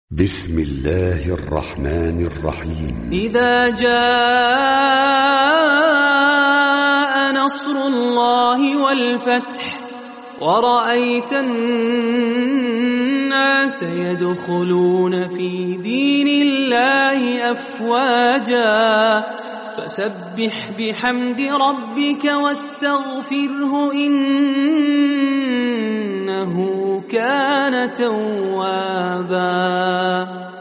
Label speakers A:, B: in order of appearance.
A: بسم الله الرحمن الرحيم.
B: إذا جاء نصر الله والفتح ورأيت الناس يدخلون في دين الله أفواجا فسبح بحمد ربك واستغفره إنه كان توابا.